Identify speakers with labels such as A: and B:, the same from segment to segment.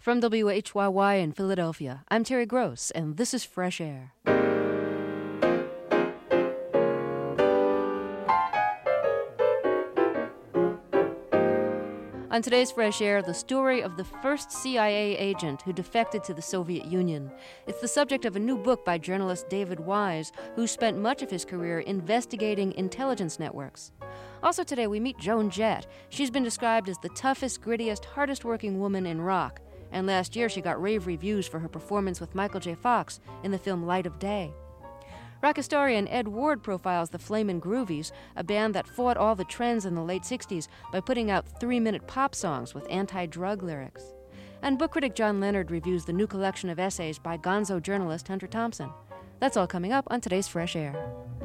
A: From WHYY in Philadelphia, I'm Terry Gross, and this is Fresh Air. On today's Fresh Air, the story of the first CIA agent who defected to the Soviet Union. It's the subject of a new book by journalist David Wise, who spent much of his career investigating intelligence networks. Also today, we meet Joan Jett. She's been described as the toughest, grittiest, hardest-working woman in rock. And last year, she got rave reviews for her performance with Michael J. Fox in the film Light of Day. Rock historian Ed Ward profiles the Flamin' Groovies, a band that fought all the trends in the late 60s by putting out 3-minute pop songs with anti-drug lyrics. And book critic John Leonard reviews the new collection of essays by gonzo journalist Hunter Thompson. That's all coming up on today's Fresh Air.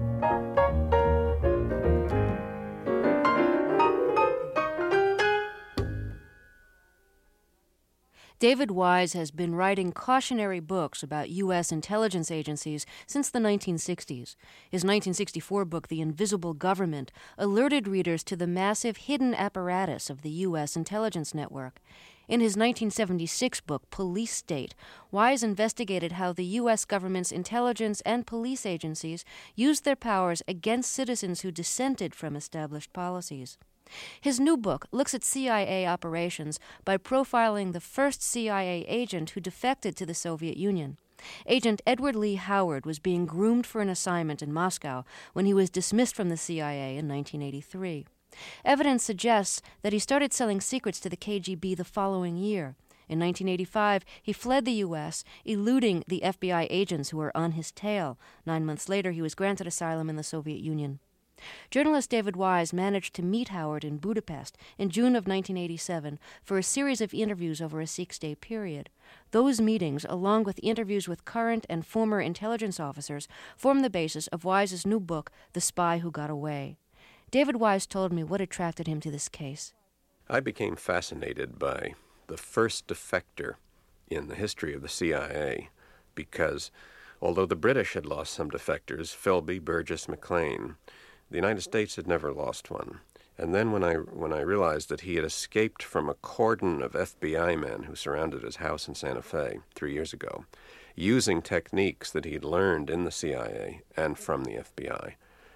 A: David Wise has been writing cautionary books about U.S. intelligence agencies since the 1960s. His 1964 book, The Invisible Government, alerted readers to the massive hidden apparatus of the U.S. intelligence network. In his 1976 book, Police State, Wise investigated how the U.S. government's intelligence and police agencies used their powers against citizens who dissented from established policies. His new book looks at CIA operations by profiling the first CIA agent who defected to the Soviet Union. Agent Edward Lee Howard was being groomed for an assignment in Moscow when he was dismissed from the CIA in 1983. Evidence suggests that he started selling secrets to the KGB the following year. In 1985, he fled the U.S., eluding the FBI agents who were on his tail. 9 months later, he was granted asylum in the Soviet Union. Journalist David Wise managed to meet Howard in Budapest in June of 1987 for a series of interviews over a 6-day period. Those meetings, along with interviews with current and former intelligence officers, form the basis of Wise's new book, The Spy Who Got Away. David Wise told me what attracted him to this case.
B: I became fascinated by the first defector in the history of the CIA because, although the British had lost some defectors, Philby, Burgess, McLean, the United States had never lost one. And then when I realized that he had escaped from a cordon of FBI men who surrounded his house in Santa Fe 3 years ago, using techniques that he had learned in the CIA and from the FBI,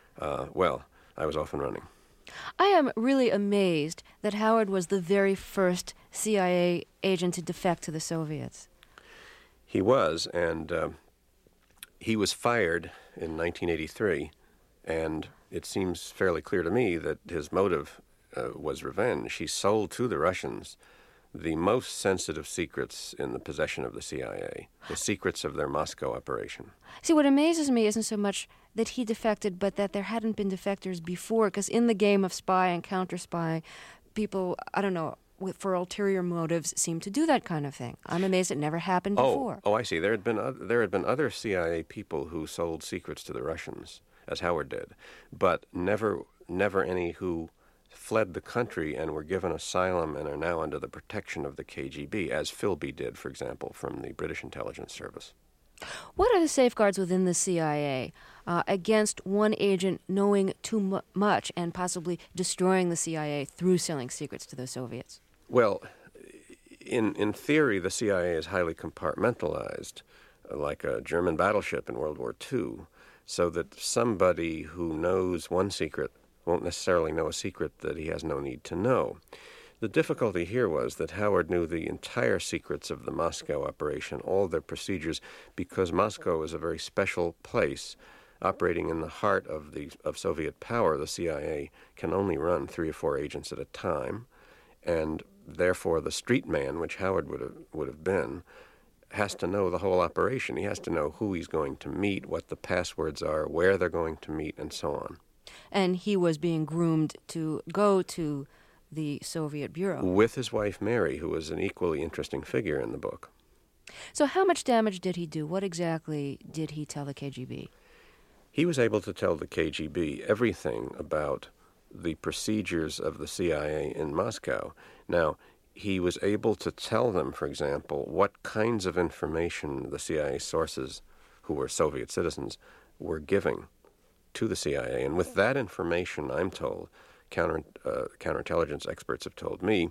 B: I was off and running.
A: I am really amazed that Howard was the very first CIA agent to defect to the Soviets.
B: He was, and he was fired in 1983, and it seems fairly clear to me that his motive was revenge. He sold to the Russians the most sensitive secrets in the possession of the CIA, the secrets of their Moscow operation.
A: See, what amazes me isn't so much that he defected, but that there hadn't been defectors before, because in the game of spy and counter-spy, people, for ulterior motives, seem to do that kind of thing. I'm amazed it never happened before.
B: Oh, I see. There had been other CIA people who sold secrets to the Russians, as Howard did, but never any who fled the country and were given asylum and are now under the protection of the KGB, as Philby did, for example, from the British intelligence service.
A: What are the safeguards within the CIA against one agent knowing too much and possibly destroying the CIA through selling secrets to the Soviets?
B: Well, in theory, the CIA is highly compartmentalized, like a German battleship in World War II, so that somebody who knows one secret won't necessarily know a secret that he has no need to know. The difficulty here was that Howard knew the entire secrets of the Moscow operation, all their procedures, because Moscow is a very special place. Operating in the heart of Soviet power, the CIA can only run 3 or 4 agents at a time, and therefore the street man, which Howard would have been, has to know the whole operation. He has to know who he's going to meet, what the passwords are, where they're going to meet, and so on.
A: And he was being groomed to go to the Soviet Bureau.
B: With his wife, Mary, who was an equally interesting figure in the book.
A: So how much damage did he do? What exactly did he tell the KGB?
B: He was able to tell the KGB everything about the procedures of the CIA in Moscow. Now, he was able to tell them, for example, what kinds of information the CIA sources, who were Soviet citizens, were giving to the CIA. And with that information, I'm told, counterintelligence experts have told me,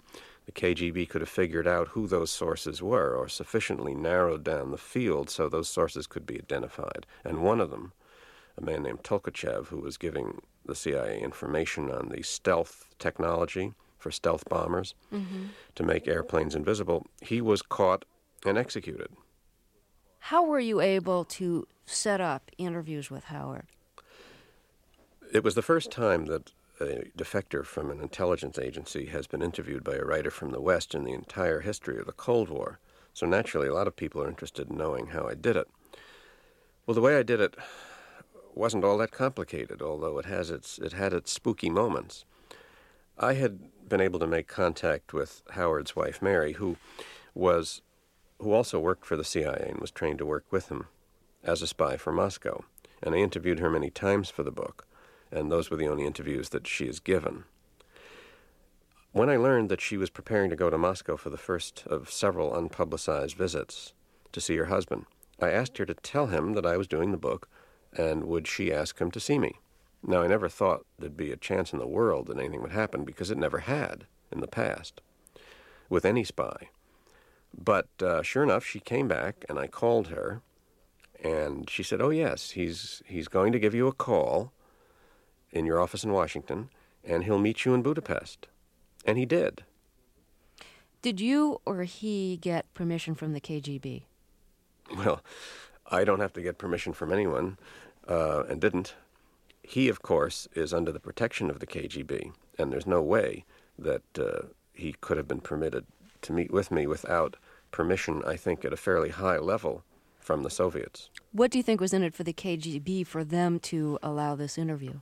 B: the KGB could have figured out who those sources were or sufficiently narrowed down the field so those sources could be identified. And one of them, a man named Tolkachev, who was giving the CIA information on the stealth technology for stealth bombers to make airplanes invisible, he was caught and executed.
A: How were you able to set up interviews with Howard?
B: It was the first time that a defector from an intelligence agency has been interviewed by a writer from the West in the entire history of the Cold War. So naturally, a lot of people are interested in knowing how I did it. Well, the way I did it wasn't all that complicated, although it had its spooky moments. I had been able to make contact with Howard's wife, Mary, who also worked for the CIA and was trained to work with him as a spy for Moscow. And I interviewed her many times for the book, and those were the only interviews that she has given. When I learned that she was preparing to go to Moscow for the first of several unpublicized visits to see her husband, I asked her to tell him that I was doing the book, and would she ask him to see me. Now, I never thought there'd be a chance in the world that anything would happen, because it never had in the past with any spy. But sure enough, she came back, and I called her, and she said, "Oh, yes, he's going to give you a call in your office in Washington, and he'll meet you in Budapest." And he did.
A: Did you or he get permission from the KGB?
B: Well, I don't have to get permission from anyone, and didn't. He, of course, is under the protection of the KGB, and there's no way that he could have been permitted to meet with me without permission, I think, at a fairly high level from the Soviets.
A: What do you think was in it for the KGB for them to allow this interview?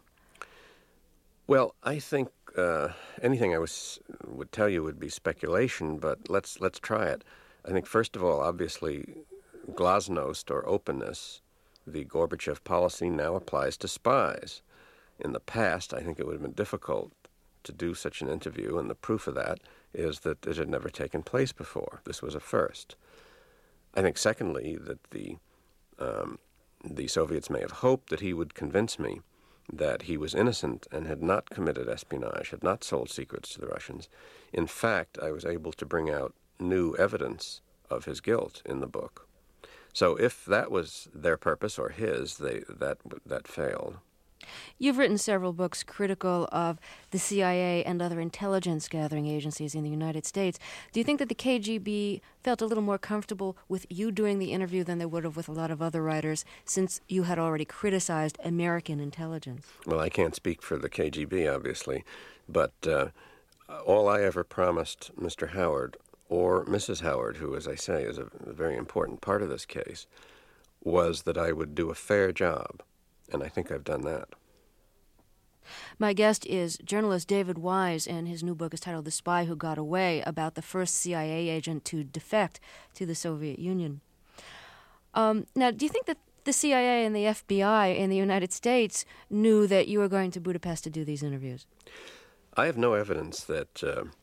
B: Well, I think anything I would tell you would be speculation, but let's try it. I think, first of all, obviously, glasnost, or openness, the Gorbachev policy now applies to spies. In the past, I think it would have been difficult to do such an interview, and the proof of that is that it had never taken place before. This was a first. I think, secondly, that the Soviets may have hoped that he would convince me that he was innocent and had not committed espionage, had not sold secrets to the Russians. In fact, I was able to bring out new evidence of his guilt in the book. So if that was their purpose, or his, that failed.
A: You've written several books critical of the CIA and other intelligence gathering agencies in the United States. Do you think that the KGB felt a little more comfortable with you doing the interview than they would have with a lot of other writers, since you had already criticized American intelligence?
B: Well, I can't speak for the KGB, obviously, but all I ever promised Mr. Howard, or Mrs. Howard, who, as I say, is a very important part of this case, was that I would do a fair job, and I think I've done that.
A: My guest is journalist David Wise, and his new book is titled The Spy Who Got Away, about the first CIA agent to defect to the Soviet Union. Now, do you think that the CIA and the FBI in the United States knew that you were going to Budapest to do these interviews?
B: I have no evidence that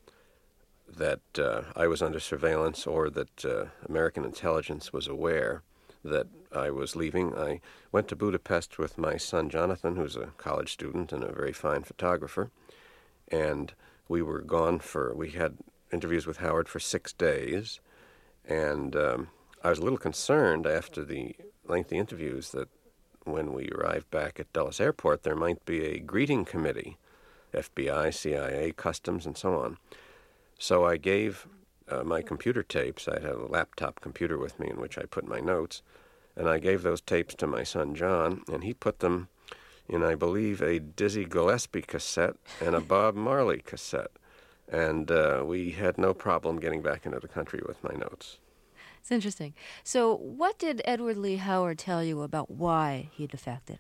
B: I was under surveillance, or that American intelligence was aware that I was leaving. I went to Budapest with my son Jonathan, who's a college student and a very fine photographer, and we were gone we had interviews with Howard for 6 days, and I was a little concerned after the lengthy interviews that when we arrived back at Dulles Airport, there might be a greeting committee, FBI, CIA, Customs, and so on. So I gave my computer tapes. I had a laptop computer with me in which I put my notes, and I gave those tapes to my son John, and he put them in, I believe, a Dizzy Gillespie cassette and a Bob Marley cassette, and we had no problem getting back into the country with my notes.
A: It's interesting. So what did Edward Lee Howard tell you about why he defected?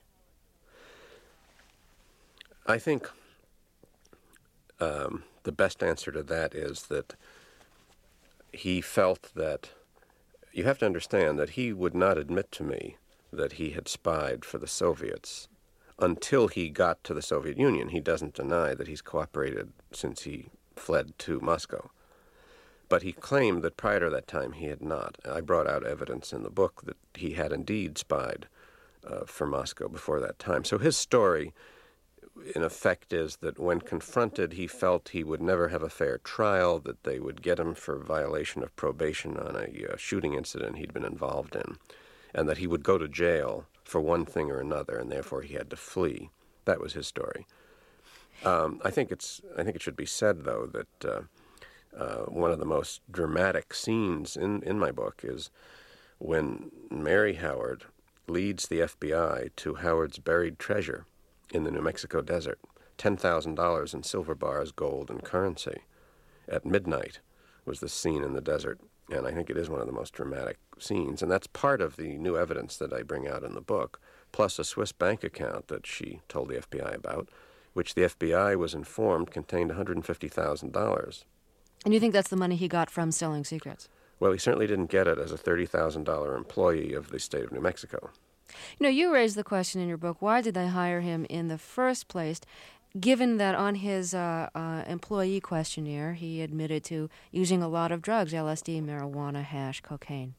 A: I
B: think the best answer to that is that he felt that, you have to understand that he would not admit to me that he had spied for the Soviets until he got to the Soviet Union. He doesn't deny that he's cooperated since he fled to Moscow. But he claimed that prior to that time he had not. I brought out evidence in the book that he had indeed spied for Moscow before that time. So his story in effect is that when confronted, he felt he would never have a fair trial, that they would get him for violation of probation on a shooting incident he'd been involved in, and that he would go to jail for one thing or another, and therefore he had to flee. That was his story. I think it should be said, though, that one of the most dramatic scenes in my book is when Mary Howard leads the FBI to Howard's buried treasure in the New Mexico desert, $10,000 in silver bars, gold, and currency. At midnight was the scene in the desert, and I think it is one of the most dramatic scenes, and that's part of the new evidence that I bring out in the book, plus a Swiss bank account that she told the FBI about, which the FBI was informed contained $150,000.
A: And you think that's the money he got from selling secrets?
B: Well, he certainly didn't get it as a $30,000 employee of the state of New Mexico.
A: You know, you raised the question in your book, why did they hire him in the first place, given that on his employee questionnaire he admitted to using a lot of drugs, LSD, marijuana, hash, cocaine?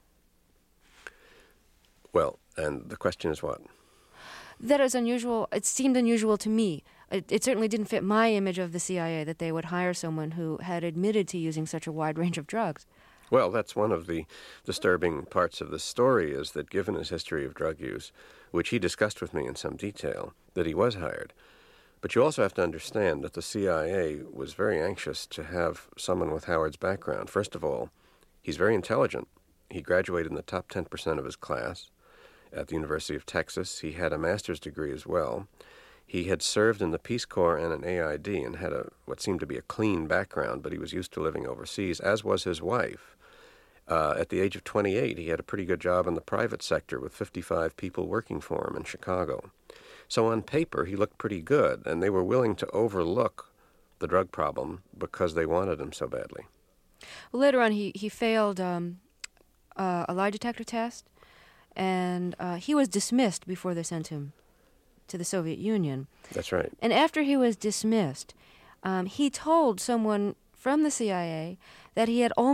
B: Well, and the question is what?
A: That is unusual. It seemed unusual to me. It certainly didn't fit my image of the CIA that they would hire someone who had admitted to using such a wide range of drugs.
B: Well, that's one of the disturbing parts of the story, is that given his history of drug use, which he discussed with me in some detail, that he was hired. But you also have to understand that the CIA was very anxious to have someone with Howard's background. First of all, he's very intelligent. He graduated in the top 10% of his class at the University of Texas. He had a master's degree as well. He had served in the Peace Corps and an AID and had what seemed to be a clean background, but he was used to living overseas, as was his wife. At the age of 28, he had a pretty good job in the private sector with 55 people working for him in Chicago. So on paper, he looked pretty good, and they were willing to overlook the drug problem because they wanted him so badly.
A: Well, later on, he failed a lie detector test, and he was dismissed before they sent him to the Soviet Union.
B: That's right.
A: And after he was dismissed, he told someone from the CIA that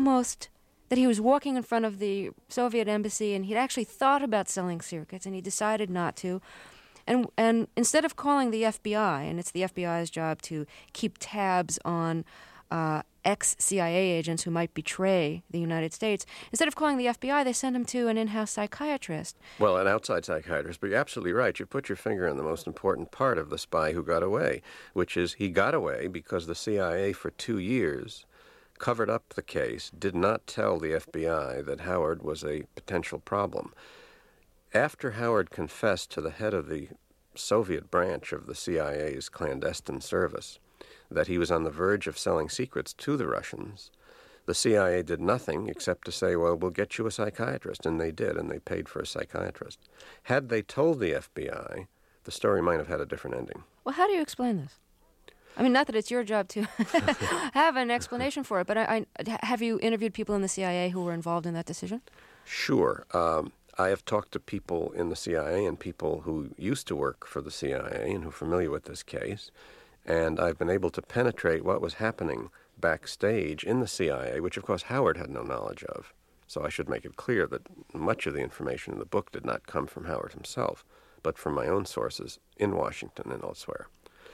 A: he was walking in front of the Soviet embassy, and he'd actually thought about selling circuits, and he decided not to. And instead of calling the FBI, and it's the FBI's job to keep tabs on ex-CIA agents who might betray the United States, instead of calling the FBI, they sent him to an in-house psychiatrist.
B: Well, an outside psychiatrist, but you're absolutely right. You put your finger on the most important part of the spy who got away, which is he got away because the CIA for 2 years covered up the case, did not tell the FBI that Howard was a potential problem. After Howard confessed to the head of the Soviet branch of the CIA's clandestine service that he was on the verge of selling secrets to the Russians, the CIA did nothing except to say, well, we'll get you a psychiatrist, and they did, and they paid for a psychiatrist. Had they told the FBI, the story might have had a different ending.
A: Well, how do you explain this? I mean, not that it's your job to have an explanation for it, but have you interviewed people in the CIA who were involved in that decision?
B: Sure. I have talked to people in the CIA and people who used to work for the CIA and who are familiar with this case, and I've been able to penetrate what was happening backstage in the CIA, which, of course, Howard had no knowledge of. So I should make it clear that much of the information in the book did not come from Howard himself, but from my own sources in Washington and elsewhere.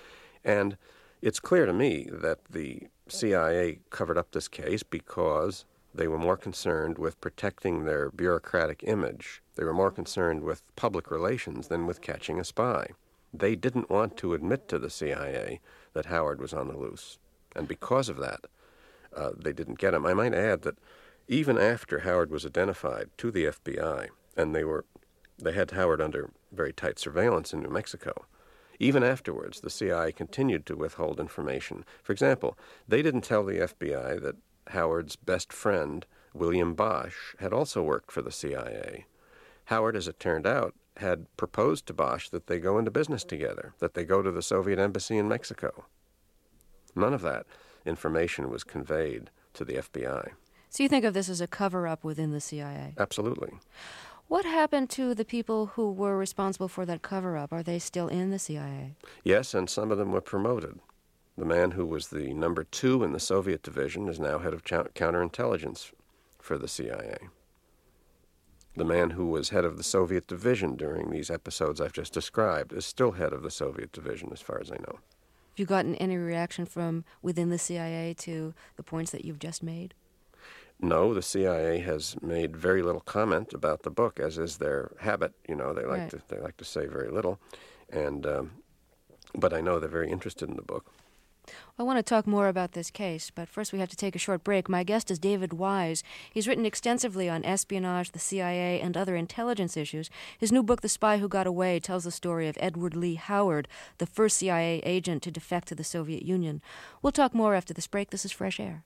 B: And it's clear to me that the CIA covered up this case because they were more concerned with protecting their bureaucratic image. They were more concerned with public relations than with catching a spy. They didn't want to admit to the CIA that Howard was on the loose. And because of that, they didn't get him. I might add that even after Howard was identified to the FBI, and they had Howard under very tight surveillance in New Mexico, even afterwards, the CIA continued to withhold information. For example, they didn't tell the FBI that Howard's best friend, William Bosch, had also worked for the CIA. Howard, as it turned out, had proposed to Bosch that they go into business together, that they go to the Soviet embassy in Mexico. None of that information was conveyed to the FBI.
A: So you think of this as a cover-up within the CIA?
B: Absolutely.
A: What happened to the people who were responsible for that cover-up? Are they still in the CIA?
B: Yes, and some of them were promoted. The man who was the number 2 in the Soviet division is now head of counterintelligence for the CIA. The man who was head of the Soviet division during these episodes I've just described is still head of the Soviet division, as far as I know.
A: Have you gotten any reaction from within the CIA to the points that you've just made?
B: No, the CIA has made very little comment about the book, as is their habit. They like to say very little, and but I know they're very interested in the book.
A: I want to talk more about this case, but first we have to take a short break. My guest is David Wise. He's written extensively on espionage, the CIA, and other intelligence issues. His new book, The Spy Who Got Away, tells the story of Edward Lee Howard, the first CIA agent to defect to the Soviet Union. We'll talk more after this break. This is Fresh Air.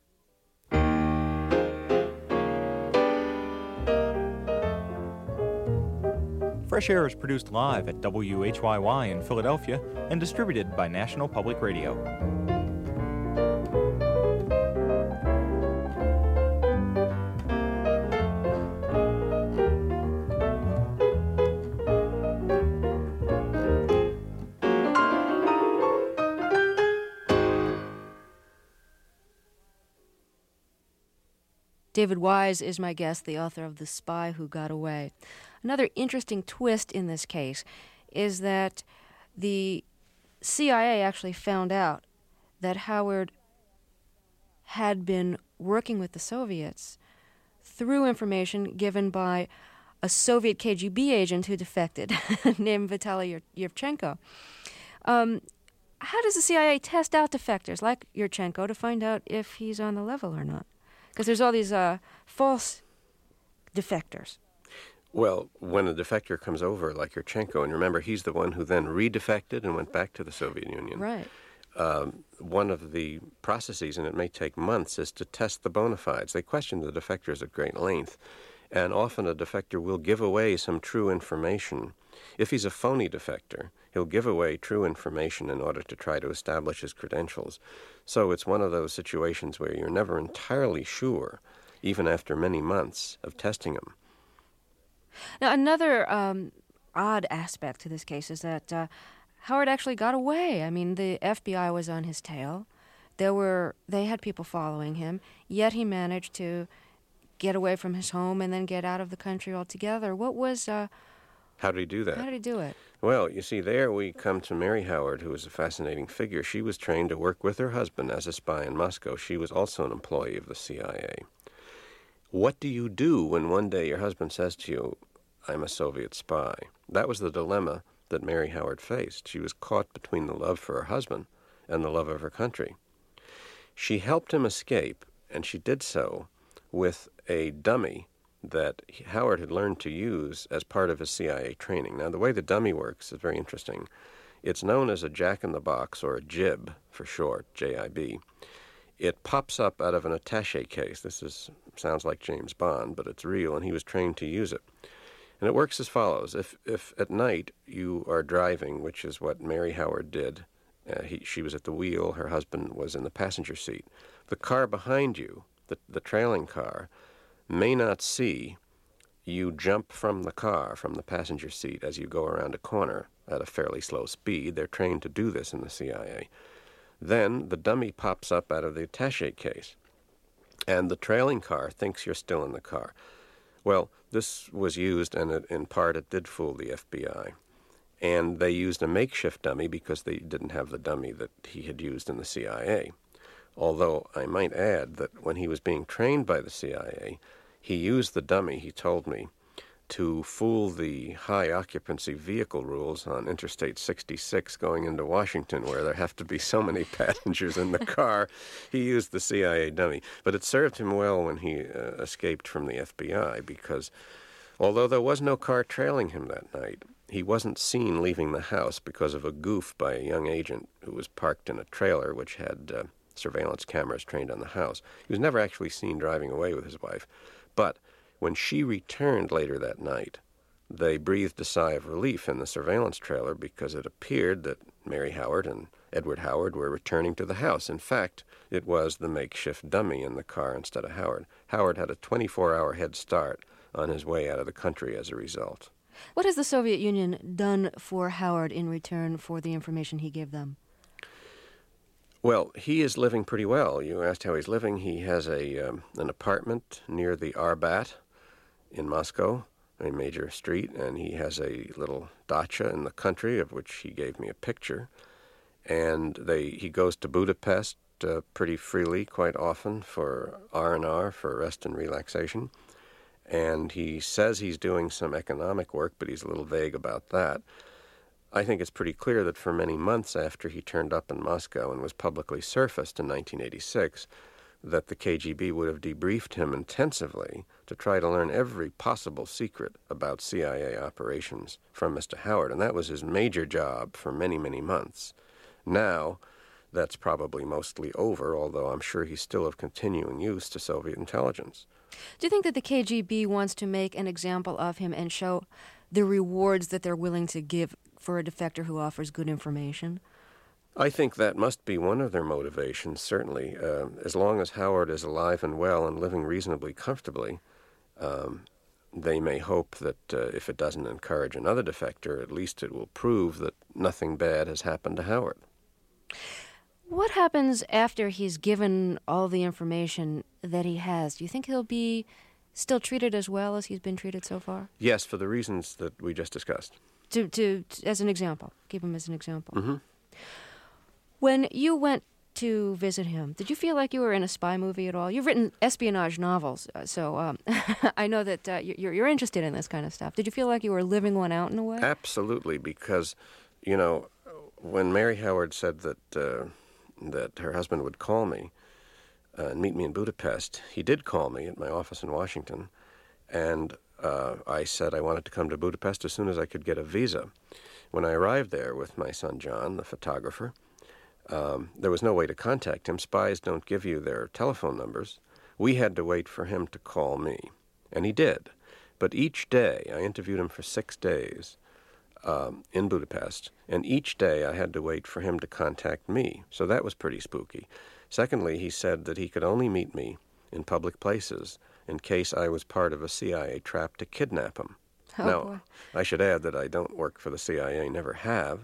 C: Fresh Air is produced live at WHYY in Philadelphia and distributed by National Public Radio.
A: David Wise is my guest, the author of The Spy Who Got Away. Another interesting twist in this case is that the CIA actually found out that Howard had been working with the Soviets through information given by a Soviet KGB agent who defected named Vitaly Yurchenko. How does the CIA test out defectors like Yurchenko to find out if he's on the level or not? Because there's all these false defectors.
B: Well, when a defector comes over, like Yurchenko, and remember, he's the one who then redefected and went back to the Soviet Union.
A: Right.
B: One of the processes, and it may take months, is to test the bona fides. They question the defectors at great length, and often a defector will give away some true information. If he's a phony defector, he'll give away true information in order to try to establish his credentials. So it's one of those situations where you're never entirely sure, even after many months of testing him.
A: Now, another odd aspect to this case is that Howard actually got away. I mean, the FBI was on his tail. They had people following him, yet he managed to get away from his home and then get out of the country altogether.
B: How did he do that?
A: How did he do it?
B: Well, you see, there we come to Mary Howard, who is a fascinating figure. She was trained to work with her husband as a spy in Moscow. She was also an employee of the CIA. What do you do when one day your husband says to you, "I'm a Soviet spy"? That was the dilemma that Mary Howard faced. She was caught between the love for her husband and the love of her country. She helped him escape, and she did so with a dummy that Howard had learned to use as part of his CIA training. Now, the way the dummy works is very interesting. It's known as a jack-in-the-box, or a jib for short, J-I-B. It pops up out of an attaché case. Sounds like James Bond, but it's real, and he was trained to use it. And it works as follows. If at night you are driving, which is what Mary Howard did, she was at the wheel, her husband was in the passenger seat, the car behind you, the trailing car, may not see you jump from the car, from the passenger seat, as you go around a corner at a fairly slow speed. They're trained to do this in the CIA. Then the dummy pops up out of the attaché case, and the trailing car thinks you're still in the car. Well, this was used, and in part it did fool the FBI. And they used a makeshift dummy because they didn't have the dummy that he had used in the CIA. Although I might add that when he was being trained by the CIA, he used the dummy, he told me, to fool the high occupancy vehicle rules on Interstate 66 going into Washington, where there have to be so many passengers in the car. He used the CIA dummy. But it served him well when he escaped from the FBI, because although there was no car trailing him that night, he wasn't seen leaving the house because of a goof by a young agent who was parked in a trailer which had surveillance cameras trained on the house. He was never actually seen driving away with his wife. But when she returned later that night, they breathed a sigh of relief in the surveillance trailer because it appeared that Mary Howard and Edward Howard were returning to the house. In fact, it was the makeshift dummy in the car instead of Howard. Howard had a 24-hour head start on his way out of the country as a result.
A: What has the Soviet Union done for Howard in return for the information he gave them?
B: Well, he is living pretty well. You asked how he's living. He has an apartment near the Arbat in Moscow. a major street, and he has a little dacha in the country, of which he gave me a picture. And he goes to Budapest pretty freely, quite often, for R&R, for rest and relaxation. And he says he's doing some economic work, but he's a little vague about that. I think it's pretty clear that for many months after he turned up in Moscow and was publicly surfaced in 1986, that the KGB would have debriefed him intensively to try to learn every possible secret about CIA operations from Mr. Howard, and that was his major job for many, many months. Now, that's probably mostly over, although I'm sure he's still of continuing use to Soviet intelligence.
A: Do you think that the KGB wants to make an example of him and show the rewards that they're willing to give for a defector who offers good information?
B: I think that must be one of their motivations, certainly. As long as Howard is alive and well and living reasonably comfortably, they may hope that if it doesn't encourage another defector, at least it will prove that nothing bad has happened to Howard.
A: What happens after he's given all the information that he has? Do you think he'll be still treated as well as he's been treated so far?
B: Yes, for the reasons that we just discussed.
A: As an example. Keep him as an example.
B: Mm-hmm.
A: When you went to visit him, did you feel like you were in a spy movie at all? You've written espionage novels, so I know that you're interested in this kind of stuff. Did you feel like you were living one out in a way?
B: Absolutely, because, you know, when Mary Howard said that her husband would call me and meet me in Budapest, he did call me at my office in Washington, and I said I wanted to come to Budapest as soon as I could get a visa. When I arrived there with my son John, the photographer, there was no way to contact him. Spies don't give you their telephone numbers. We had to wait for him to call me, and he did. But each day, I interviewed him for 6 days in Budapest, and each day I had to wait for him to contact me, so that was pretty spooky. Secondly, he said that he could only meet me in public places in case I was part of a CIA trap to kidnap him. Now, I should add that I don't work for the CIA, never have,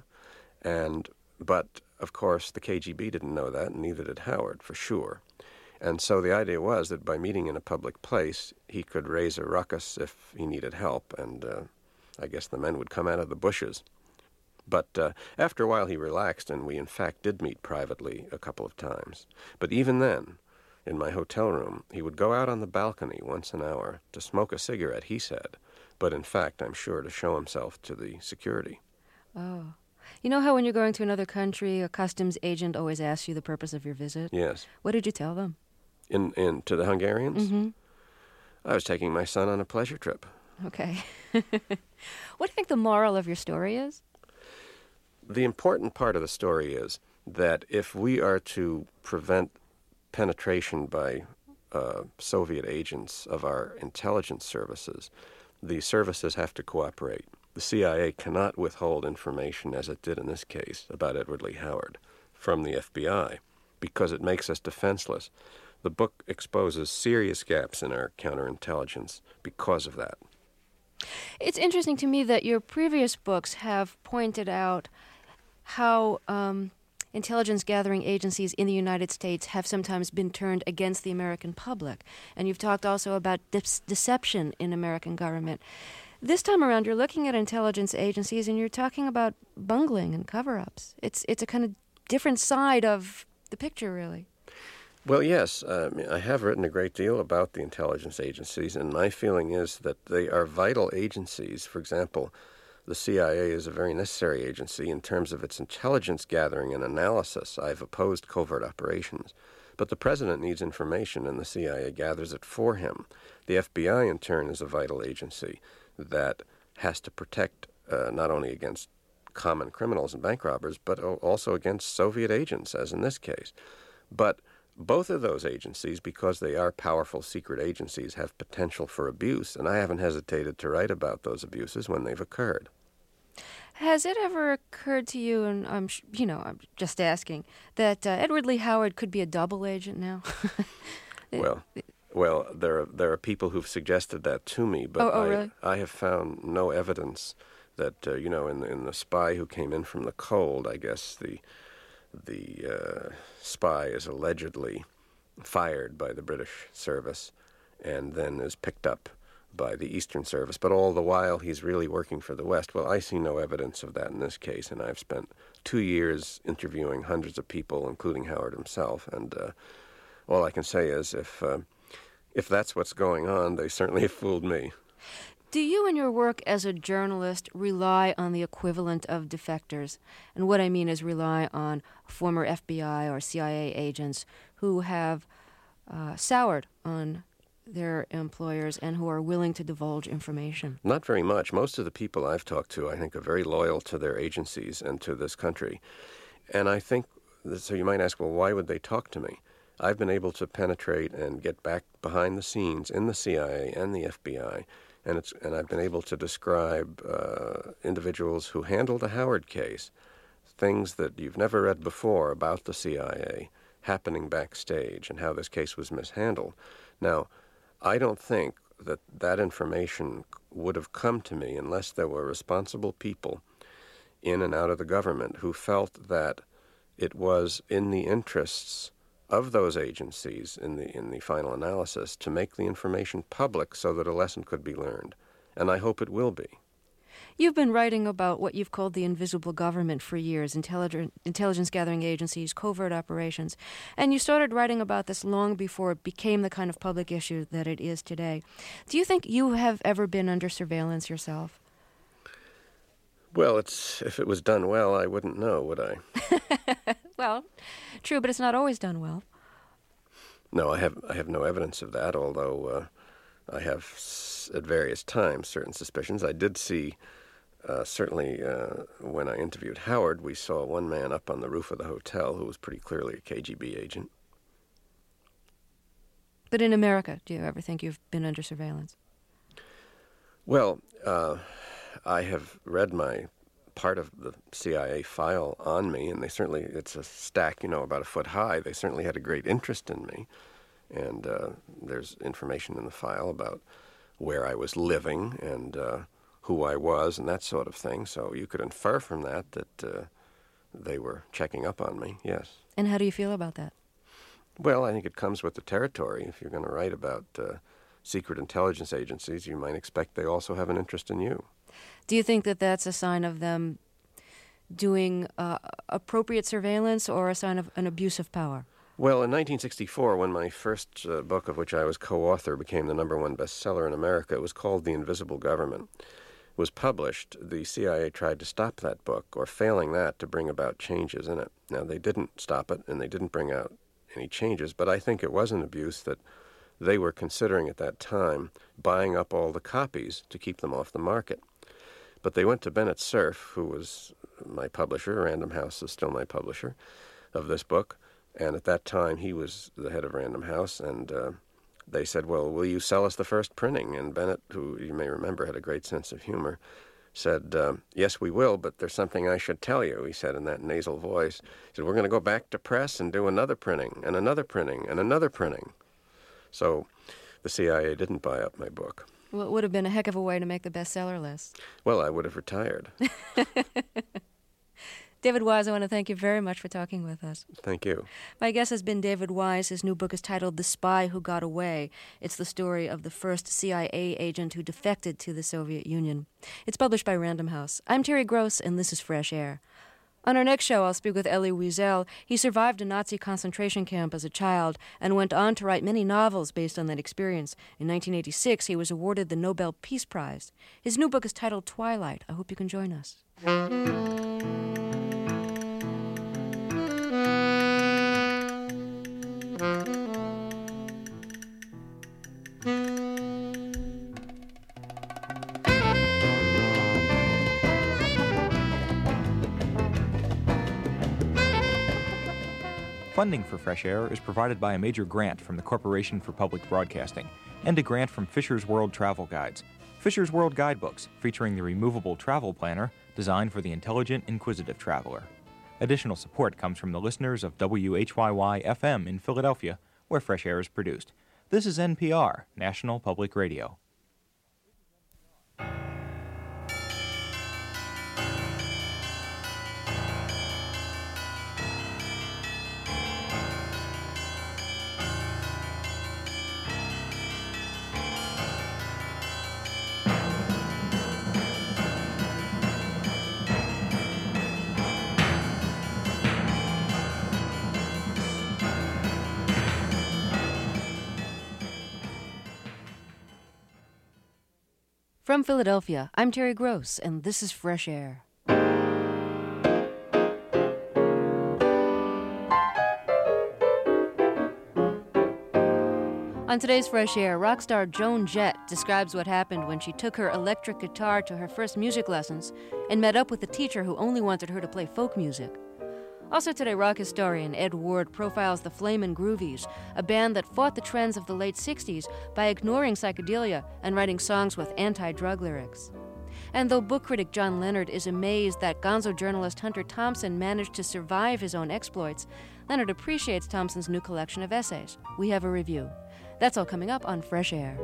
B: but, of course, the KGB didn't know that, and neither did Howard, for sure. And so the idea was that by meeting in a public place, he could raise a ruckus if he needed help, and I guess the men would come out of the bushes. But after a while he relaxed, and we in fact did meet privately a couple of times. But even then, in my hotel room, he would go out on the balcony once an hour to smoke a cigarette, he said, but in fact, I'm sure, to show himself to the security.
A: Oh. You know how when you're going to another country, a customs agent always asks you the purpose of your visit?
B: Yes.
A: What did you tell them?
B: To the Hungarians?
A: Mm-hmm.
B: I was taking my son on a pleasure trip.
A: Okay. What do you think the moral of your story is?
B: The important part of the story is that if we are to prevent penetration by Soviet agents of our intelligence services, the services have to cooperate. The CIA cannot withhold information, as it did in this case, about Edward Lee Howard from the FBI, because it makes us defenseless. The book exposes serious gaps in our counterintelligence because of that.
A: It's interesting to me that your previous books have pointed out how intelligence gathering agencies in the United States have sometimes been turned against the American public. And you've talked also about deception in American government. This time around, you're looking at intelligence agencies and you're talking about bungling and cover-ups. It's a kind of different side of the picture, really.
B: Well, yes. I have written a great deal about the intelligence agencies, and my feeling is that they are vital agencies. For example, the CIA is a very necessary agency in terms of its intelligence gathering and analysis. I've opposed covert operations. But the president needs information, and the CIA gathers it for him. The FBI, in turn, is a vital agency that has to protect not only against common criminals and bank robbers, but also against Soviet agents, as in this case. But both of those agencies, because they are powerful secret agencies, have potential for abuse, and I haven't hesitated to write about those abuses when they've occurred.
A: Has it ever occurred to you, and I'm just asking, that Edward Lee Howard could be a double agent now?
B: Well, there are people who've suggested that to me, but
A: really?
B: I have found no evidence that in the spy who came in from the cold, I guess the spy is allegedly fired by the British service and then is picked up by the Eastern Service, but all the while he's really working for the West. Well, I see no evidence of that in this case, and I've spent 2 years interviewing hundreds of people, including Howard himself, and all I can say is if that's what's going on, they certainly have fooled me.
A: Do you, in your work as a journalist, rely on the equivalent of defectors? And what I mean is rely on former FBI or CIA agents who have soured on their employers and who are willing to divulge information?
B: Not very much. Most of the people I've talked to, I think, are very loyal to their agencies and to this country. And I think, so you might ask, well, why would they talk to me? I've been able to penetrate and get back behind the scenes in the CIA and the FBI, and I've been able to describe individuals who handled the Howard case, things that you've never read before about the CIA happening backstage and how this case was mishandled. Now, I don't think that that information would have come to me unless there were responsible people in and out of the government who felt that it was in the interests of those agencies in the final analysis to make the information public so that a lesson could be learned. And I hope it will be.
A: You've been writing about what you've called the invisible government for years, intelligence gathering agencies, covert operations, and you started writing about this long before it became the kind of public issue that it is today. Do you think you have ever been under surveillance yourself?
B: Well, if it was done well, I wouldn't know, would I?
A: Well, true, but it's not always done well.
B: No, I have no evidence of that, although I have at various times certain suspicions. I did see, certainly when I interviewed Howard, we saw one man up on the roof of the hotel who was pretty clearly a KGB agent.
A: But in America, do you ever think you've been under surveillance?
B: Well, I have read my part of the CIA file on me, and it's a stack, about a foot high. They certainly had a great interest in me. And there's information in the file about where I was living and who I was and that sort of thing. So you could infer from that they were checking up on me, yes.
A: And how do you feel about that?
B: Well, I think it comes with the territory. If you're going to write about secret intelligence agencies, you might expect they also have an interest in you.
A: Do you think that that's a sign of them doing appropriate surveillance or a sign of an abuse of power?
B: Well, in 1964, when my first book, of which I was co-author, became the #1 bestseller in America, it was called The Invisible Government, was published, the CIA tried to stop that book, or failing that, to bring about changes in it. Now, they didn't stop it, and they didn't bring out any changes, but I think it was an abuse that they were considering at that time buying up all the copies to keep them off the market. But they went to Bennett Cerf, who was my publisher. Random House is still my publisher of this book. And at that time, he was the head of Random House. And they said, well, will you sell us the first printing? And Bennett, who you may remember had a great sense of humor, said, yes, we will, but there's something I should tell you, he said in that nasal voice. He said, we're going to go back to press and do another printing and another printing and another printing. So the CIA didn't buy up my book.
A: Well, it would have been a heck of a way to make the bestseller list.
B: Well, I would have retired.
A: David Wise, I want to thank you very much for talking with us.
B: Thank you.
A: My guest has been David Wise. His new book is titled The Spy Who Got Away. It's the story of the first CIA agent who defected to the Soviet Union. It's published by Random House. I'm Terry Gross, and this is Fresh Air. On our next show, I'll speak with Elie Wiesel. He survived a Nazi concentration camp as a child and went on to write many novels based on that experience. In 1986, he was awarded the Nobel Peace Prize. His new book is titled Twilight. I hope you can join us.
C: Funding for Fresh Air is provided by a major grant from the Corporation for Public Broadcasting and a grant from Fisher's World Travel Guides. Fisher's World Guidebooks, featuring the removable travel planner designed for the intelligent, inquisitive traveler. Additional support comes from the listeners of WHYY-FM in Philadelphia, where Fresh Air is produced. This is NPR, National Public Radio.
A: From Philadelphia, I'm Terry Gross, and this is Fresh Air. On today's Fresh Air, rock star Joan Jett describes what happened when she took her electric guitar to her first music lessons and met up with a teacher who only wanted her to play folk music. Also today, rock historian Ed Ward profiles the Flamin' Groovies, a band that fought the trends of the late 60s by ignoring psychedelia and writing songs with anti-drug lyrics. And though book critic John Leonard is amazed that gonzo journalist Hunter Thompson managed to survive his own exploits, Leonard appreciates Thompson's new collection of essays. We have a review. That's all coming up on Fresh Air.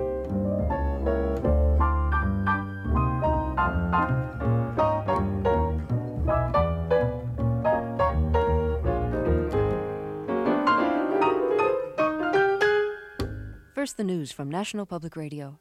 A: First, the news from National Public Radio.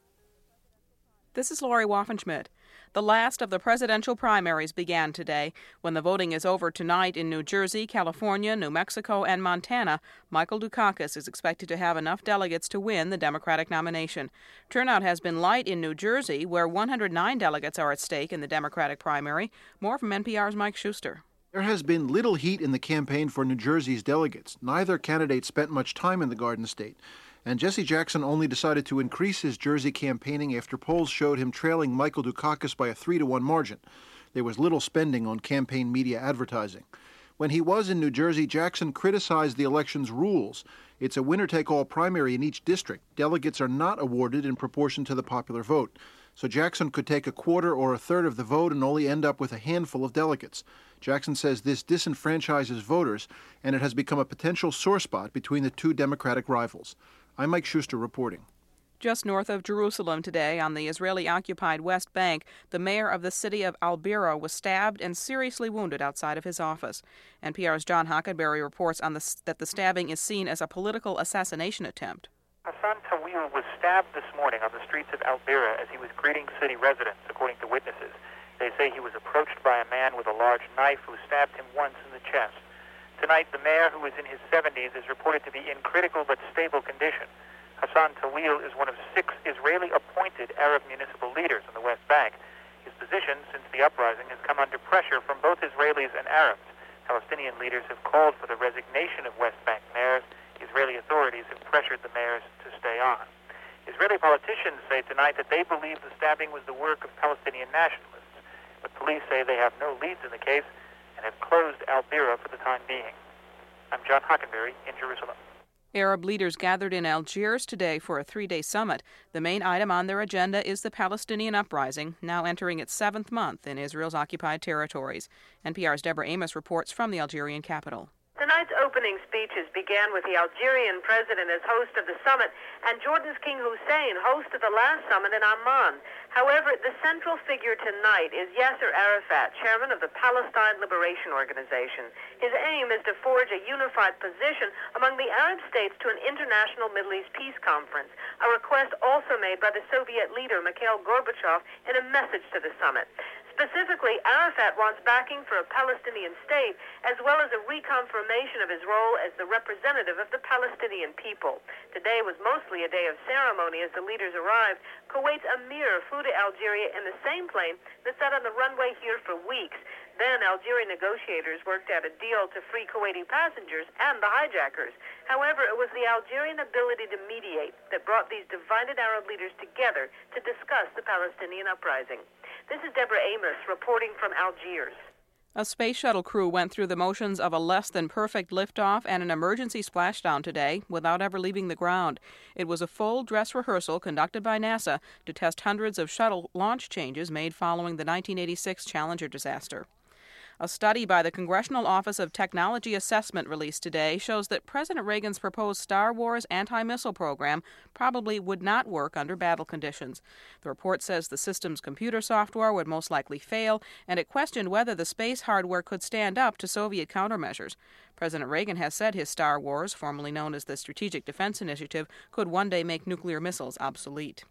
D: This is Lori Waffenschmidt. The last of the presidential primaries began today. When the voting is over tonight in New Jersey, California, New Mexico, and Montana, Michael Dukakis is expected to have enough delegates to win the Democratic nomination. Turnout has been light in New Jersey, where 109 delegates are at stake in the Democratic primary. More from NPR's Mike Schuster.
E: There has been little heat in the campaign for New Jersey's delegates. Neither candidate spent much time in the Garden State. And Jesse Jackson only decided to increase his Jersey campaigning after polls showed him trailing Michael Dukakis by a 3-1 margin. There was little spending on campaign media advertising. When he was in New Jersey, Jackson criticized the election's rules. It's a winner-take-all primary in each district. Delegates are not awarded in proportion to the popular vote. So Jackson could take a quarter or a third of the vote and only end up with a handful of delegates. Jackson says this disenfranchises voters, and it has become a potential sore spot between the two Democratic rivals. I'm Mike Schuster reporting.
D: Just north of Jerusalem today, on the Israeli-occupied West Bank, the mayor of the city of Al-Bira was stabbed and seriously wounded outside of his office. NPR's John Hockenberry reports that the stabbing is seen as a political assassination attempt.
F: Hassan Tawil was stabbed this morning on the streets of Al-Bira as he was greeting city residents, according to witnesses. They say he was approached by a man with a large knife who stabbed him once in the chest. Tonight, the mayor, who is in his 70s, is reported to be in critical but stable condition. Hassan Tawil is one of 6 Israeli-appointed Arab municipal leaders in the West Bank. His position since the uprising has come under pressure from both Israelis and Arabs. Palestinian leaders have called for the resignation of West Bank mayors. Israeli authorities have pressured the mayors to stay on. Israeli politicians say tonight that they believe the stabbing was the work of Palestinian nationalists, but police say they have no leads in the case and have closed Al-Bira for the time being. I'm John Hockenberry in Jerusalem.
D: Arab leaders gathered in Algiers today for a 3-day summit. The main item on their agenda is the Palestinian uprising, now entering its 7th month in Israel's occupied territories. NPR's Deborah Amos reports from the Algerian capital.
G: Tonight's opening speeches began with the Algerian president as host of the summit and Jordan's King Hussein, host of the last summit in Amman. However, the central figure tonight is Yasser Arafat, chairman of the Palestine Liberation Organization. His aim is to forge a unified position among the Arab states to an international Middle East peace conference, a request also made by the Soviet leader Mikhail Gorbachev in a message to the summit. Specifically, Arafat wants backing for a Palestinian state, as well as a reconfirmation of his role as the representative of the Palestinian people. Today was mostly a day of ceremony as the leaders arrived. Kuwait's Emir flew to Algeria in the same plane that sat on the runway here for weeks. Then Algerian negotiators worked out a deal to free Kuwaiti passengers and the hijackers. However, it was the Algerian ability to mediate that brought these divided Arab leaders together to discuss the Palestinian uprising. This is Deborah Amos reporting from Algiers.
D: A space shuttle crew went through the motions of a less-than-perfect liftoff and an emergency splashdown today without ever leaving the ground. It was a full dress rehearsal conducted by NASA to test hundreds of shuttle launch changes made following the 1986 Challenger disaster. A study by the Congressional Office of Technology Assessment released today shows that President Reagan's proposed Star Wars anti-missile program probably would not work under battle conditions. The report says the system's computer software would most likely fail, and it questioned whether the space hardware could stand up to Soviet countermeasures. President Reagan has said his Star Wars, formerly known as the Strategic Defense Initiative, could one day make nuclear missiles obsolete.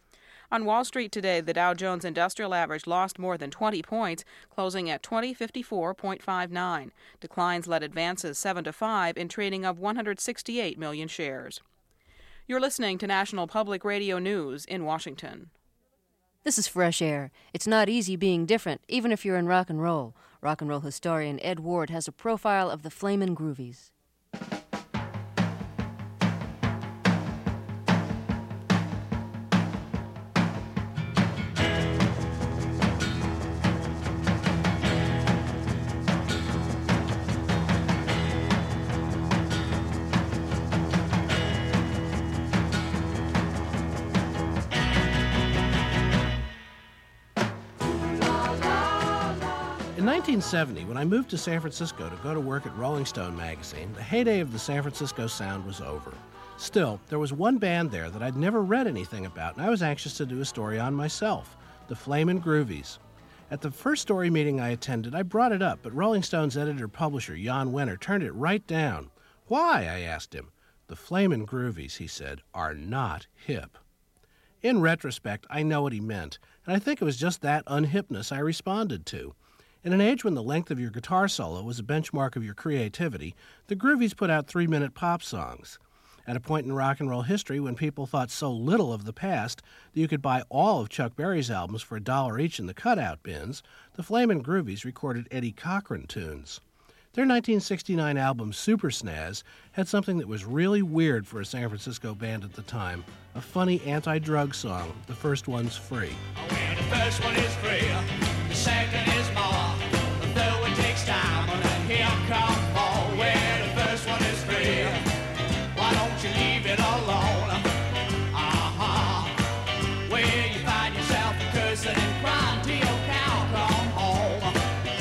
D: On Wall Street today, the Dow Jones Industrial Average lost more than 20 points, closing at 2054.59. Declines led advances 7-5 in trading of 168 million shares. You're listening to National Public Radio News in Washington.
A: This is Fresh Air. It's not easy being different, even if you're in rock and roll. Rock and roll historian Ed Ward has a profile of the Flamin' Groovies.
H: In 1970, when I moved to San Francisco to go to work at Rolling Stone magazine, the heyday of the San Francisco sound was over. Still, there was one band there that I'd never read anything about, and I was anxious to do a story on myself, the Flamin' Groovies. At the first story meeting I attended, I brought it up, but Rolling Stone's editor-publisher, Jan Wenner, turned it right down. Why? I asked him. The Flamin' Groovies, he said, are not hip. In retrospect, I know what he meant, and I think it was just that unhipness I responded to. In an age when the length of your guitar solo was a benchmark of your creativity, the Groovies put out 3-minute pop songs. At a point in rock and roll history when people thought so little of the past that you could buy all of Chuck Berry's albums for $1 each in the cutout bins, the Flamin' Groovies recorded Eddie Cochran tunes. Their 1969 album Super Snaz had something that was really weird for a San Francisco band at the time, a funny anti-drug song. The first one's free.
I: Well, the first one is free, the second is more, the third one takes time, and then here come more. Well, the first one is free, why don't you leave it alone? Where you find yourself cursing and crying till your cow come home.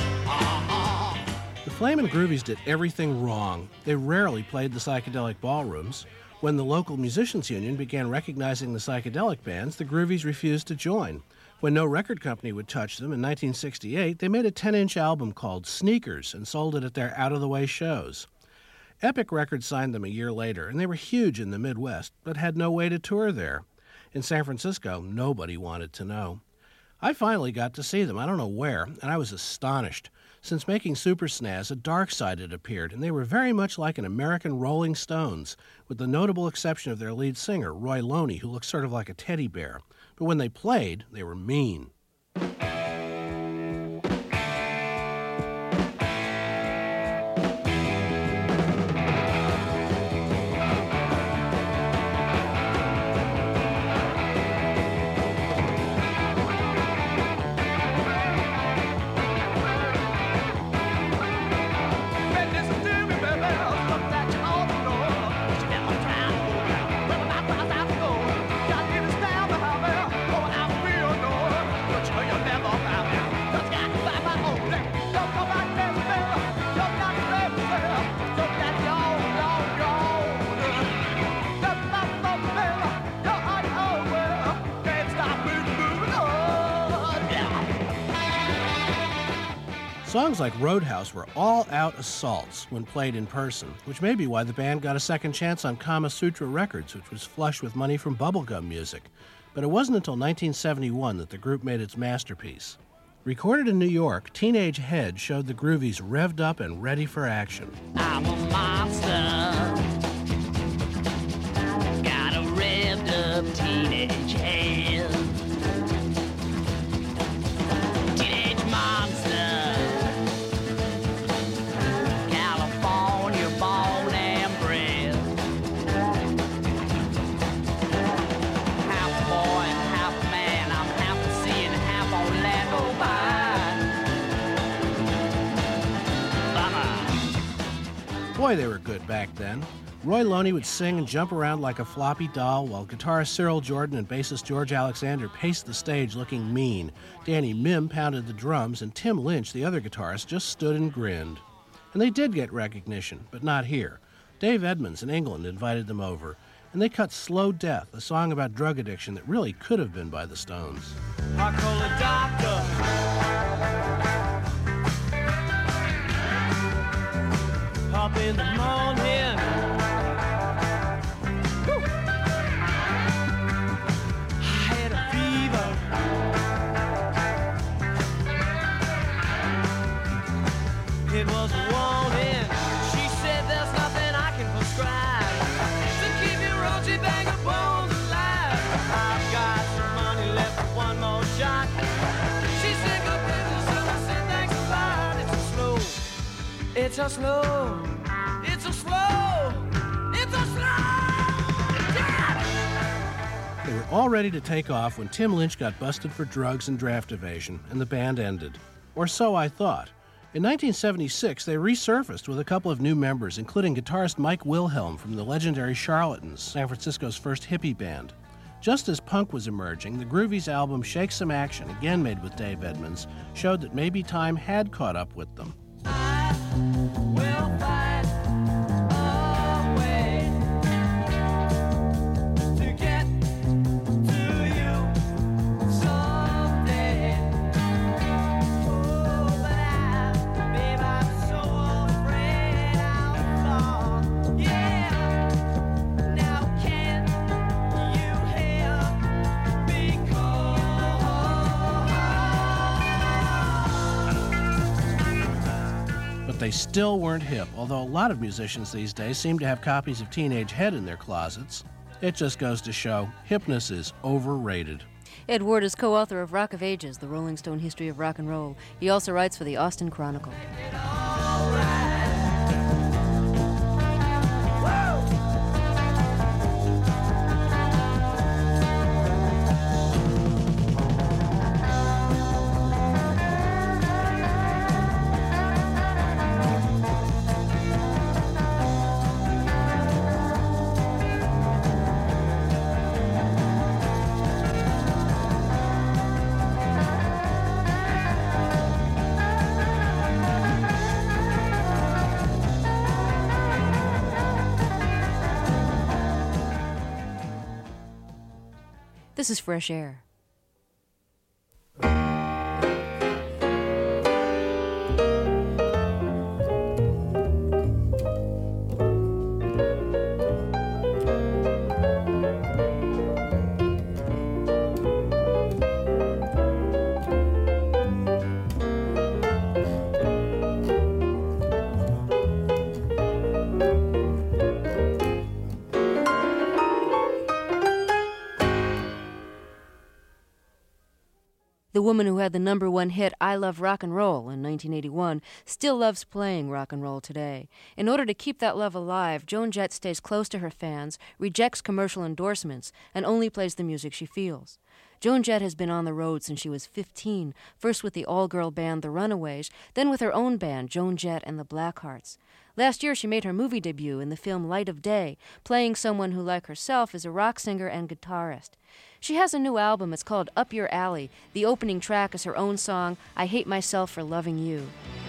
H: The Flamin' Groovies did everything wrong. They rarely played the psychedelic ballrooms. When the local musicians union began recognizing the psychedelic bands, the Groovies refused to join. When no record company would touch them in 1968, they made a 10-inch album called Sneakers and sold it at their out-of-the-way shows. Epic Records signed them a year later, and they were huge in the Midwest, but had no way to tour there. In San Francisco, nobody wanted to know. I finally got to see them, I don't know where, and I was astonished. Since making Super Snaz, a dark side had appeared, and they were very much like an American Rolling Stones, with the notable exception of their lead singer, Roy Loney, who looked sort of like a teddy bear. But when they played, they were mean. Songs like Roadhouse were all-out assaults when played in person, which may be why the band got a second chance on Kama Sutra Records, which was flush with money from bubblegum music. But it wasn't until 1971 that the group made its masterpiece. Recorded in New York, Teenage Head showed the Groovies revved up and ready for action.
I: I'm a monster, got a revved up teenage head. Teenage monster, California born and bred. Half boy and half man, I'm half the sea and half Orlando by.
H: Boy, they were good back then. Roy Loney would sing and jump around like a floppy doll, while guitarist Cyril Jordan and bassist George Alexander paced the stage looking mean. Danny Mim pounded the drums, and Tim Lynch, the other guitarist, just stood and grinned. And they did get recognition, but not here. Dave Edmunds in England invited them over, and they cut Slow Death, a song about drug addiction that really could have been by the Stones.
I: I call a doctor. Up in the morning, I had a fever. It was a warning. She said there's nothing I can prescribe to keep your rosy bag of bones alive. I've got some money left for one more shot. It's a slow, it's a slow, it's a slow jam.
H: They were all ready to take off when Tim Lynch got busted for drugs and draft evasion, and the band ended. Or so I thought. In 1976, they resurfaced with a couple of new members, including guitarist Mike Wilhelm from the legendary Charlatans, San Francisco's first hippie band. Just as punk was emerging, the Groovies' album Shake Some Action, again made with Dave Edmunds, showed that maybe time had caught up with them.
I: We'll find a way to get to you someday. Oh, but babe, I'm so afraid I'll fall. Yeah, now can you hear me call?
H: But they still weren't hip, although a lot of musicians these days seem to have copies of Teenage Head in their closets. It just goes to show hipness is overrated.
A: Ed Ward is co-author of Rock of Ages, the Rolling Stone History of Rock and Roll. He also writes for the Austin Chronicle. This is Fresh Air. The woman who had the #1 hit I Love Rock and Roll in 1981 still loves playing rock and roll today. In order to keep that love alive, Joan Jett stays close to her fans, rejects commercial endorsements, and only plays the music she feels. Joan Jett has been on the road since she was 15, first with the all-girl band The Runaways, then with her own band, Joan Jett and the Blackhearts. Last year, she made her movie debut in the film Light of Day, playing someone who, like herself, is a rock singer and guitarist. She has a new album. It's called Up Your Alley. The opening track is her own song, I Hate Myself for Loving You.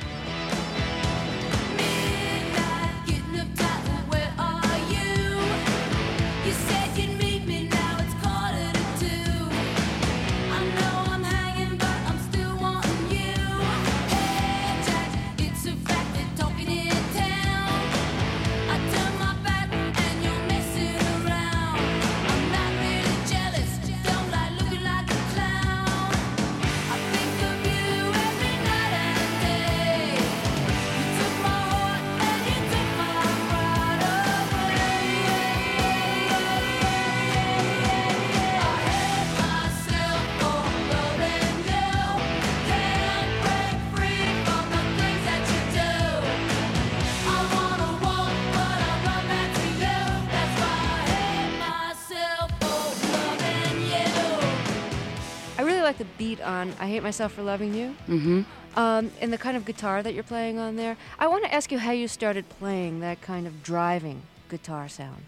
A: Like the beat on I Hate Myself for Loving You.
J: Mm-hmm.
A: And the kind of guitar that you're playing on there. I want to ask you how you started playing that kind of driving guitar sound.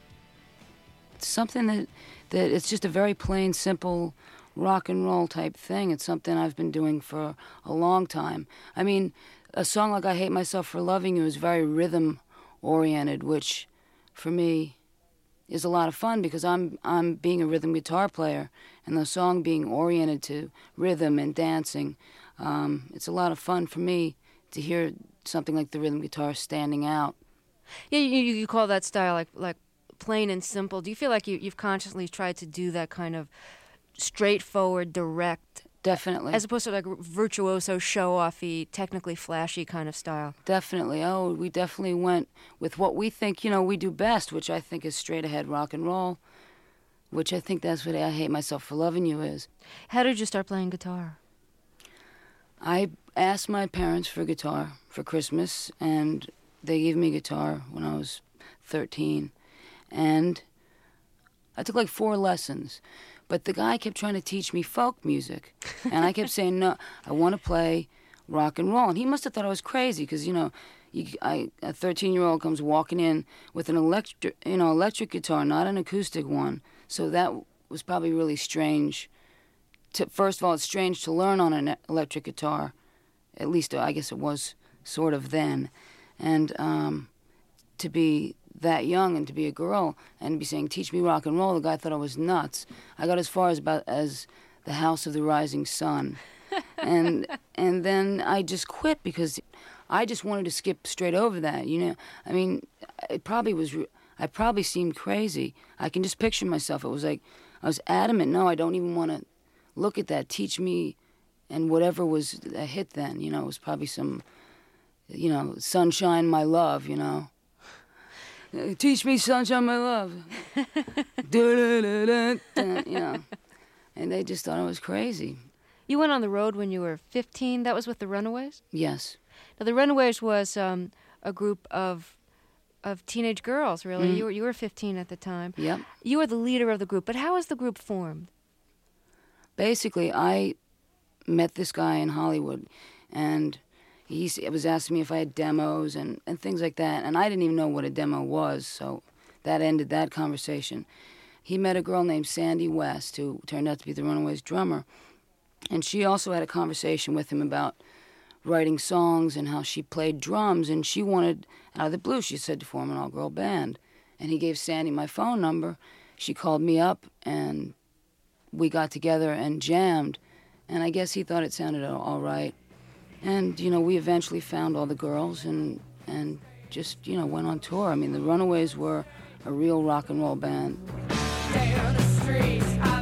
J: It's something that it's just a very plain, simple rock and roll type thing. It's something I've been doing for a long time. I mean, a song like I Hate Myself for Loving You is very rhythm oriented, which for me is a lot of fun because I'm being a rhythm guitar player, and the song being oriented to rhythm and dancing. It's a lot of fun for me to hear something like the rhythm guitar standing out.
A: Yeah, you call that style like plain and simple. Do you feel like you've consciously tried to do that kind of straightforward, direct?
J: Definitely.
A: As opposed to like virtuoso, show-offy, technically flashy kind of style.
J: Definitely. Oh, we definitely went with what we think, we do best, which I think is straight-ahead rock and roll, which I think that's what I Hate Myself for Loving You is.
A: How did you start playing guitar?
J: I asked my parents for a guitar for Christmas, and they gave me a guitar when I was 13, and I took like 4 lessons. But the guy kept trying to teach me folk music, and I kept saying, no, I want to play rock and roll. And he must have thought I was crazy, because, a 13-year-old comes walking in with an electric guitar, not an acoustic one. So that was probably really strange. First of all, it's strange to learn on an electric guitar. At least I guess it was sort of then. And to be that young and to be a girl and to be saying, teach me rock and roll, the guy thought I was nuts. I got as far as the House of the Rising Sun. and then I just quit because I just wanted to skip straight over that, I mean, I probably seemed crazy. I can just picture myself. It was like I was adamant, no, I don't even want to look at that. Teach me, and whatever was a hit then, it was probably some, Sunshine My Love, Teach me Sunshine My Love. And they just thought I was crazy.
A: You went on the road when you were 15. That was with the Runaways?
J: Yes.
A: Now, the Runaways was a group of teenage girls, really.
J: Mm-hmm.
A: You were 15 at the time.
J: Yep.
A: You were the leader of the group, but how was the group formed?
J: Basically, I met this guy in Hollywood, and he was asking me if I had demos and things like that, and I didn't even know what a demo was, so that ended that conversation. He met a girl named Sandy West, who turned out to be the Runaways' drummer, and she also had a conversation with him about writing songs and how she played drums, and she wanted, out of the blue, she said, to form an all-girl band. And he gave Sandy my phone number. She called me up, and we got together and jammed, and I guess he thought it sounded all right. And, we eventually found all the girls and just, went on tour. I mean, the Runaways were a real rock and roll band.
I: Stay on the streets.